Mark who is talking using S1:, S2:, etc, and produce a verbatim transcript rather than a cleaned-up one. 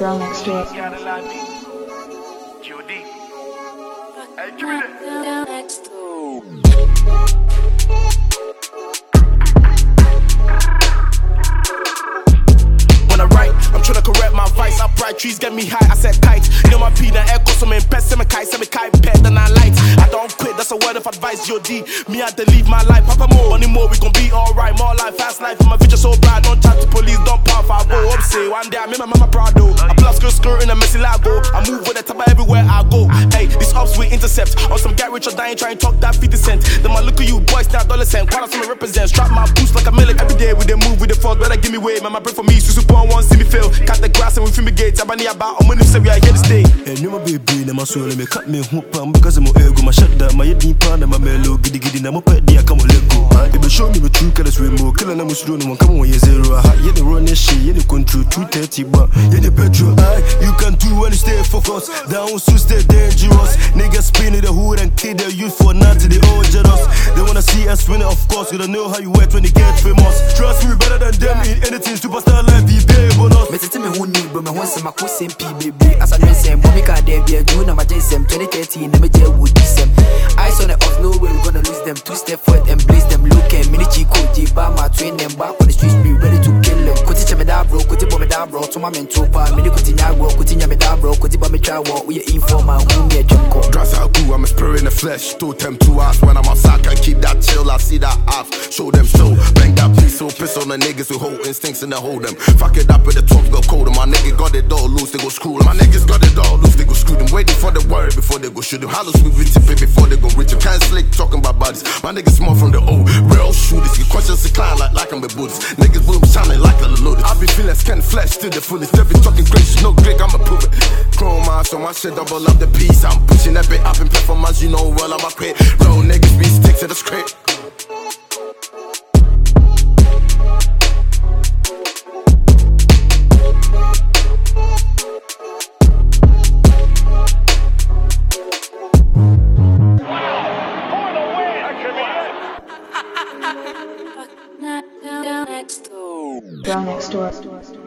S1: Girl next door.
S2: Girl next door.
S3: When I write, I'm trying to correct my vice. Upright trees get me high, I said kite. You know my P, the echo, so me pet, semi kite, semi kite, pet, then I light. I don't quit, that's a word of advice, G O D. Me, I had to leave my life, Papa more, money more, we gon' be alright. More life, fast life, and my future so bright. Don't chat to police, don't pop, I go up, say one day I make my mama proud though. I plus skirt, skirt in a messy lago. I move with the top everywhere I go. Hey, these ups we intercept. On some get rich or dying, try and talk that fifty cent. Then I look at you, boys, now adolescent. Quite some represent, strap my boots like a million. Every day we they move with the force, better give me way. Man, my pray for me, Susu Pon one, see me fail. Cut the grass and we fumigate. Abani about, I'm when you say we are here to stay.
S4: And you my baby, na my soul, me cut me hoop, because I'm a ego, my shut down, my deep pan, and my mellow, giddy giddy, na my pet, I come on, let go. If you show me the true colors, rainbow, kill and I'm doing one, come on, you zero. You the run this shit, you the control, two thirty, but you the petrol. You can do when you stay focused, down so stay dangerous. Niggas spinning the hood and kid their youth for nothing, they all jealous. They wanna see us winning, of course, you don't know how you work when you get famous. Trust me, better than them in anything, superstar life, be there, bonus.
S5: Me tell me who need, but me want some my cousin P baby. As I know same, but me can't dare be a June, I'm a J S M twenty thirteen, I'm a J wood this them. Eyes on it off, no way we gonna lose them. Two step forward and blaze them. Look at mini chico, J-Bama, train them back on the streets, be ready to kill them. Kuti chame da bro, kuti bomb da bro, to my men topa, mini kuti nyagro, kuti nyame da bro, kuti bomb travel, we informer, who me a junko.
S6: Dress how cool, I'm a spirit in the flesh. Two them two hours when I'm outside, can't keep that chill. I see that off, show them so. Bang that piece, so piss on the niggas who hold instincts and they hold them. Fuck it up with the top, go cold. My nigga got it all loose, they go screw them. My niggas got it all loose, they go screw them. Waiting for the word before they go shoot them. How we with it before they go rich them. Can't slick talking about bodies. My niggas small from the old real shooters. Get questions decline like like I'm a Buddhist. Niggas boom shining like a loaded. I be feeling skin flesh to the fullest. They be talking crazy, no Greek, I'ma prove it. Chrome eyes, so my shit double up the piece. I'm pushing that bit up in performance, you know well I'm a crate. Real niggas be stick to the script.
S2: Girl next door.
S1: Girl next door.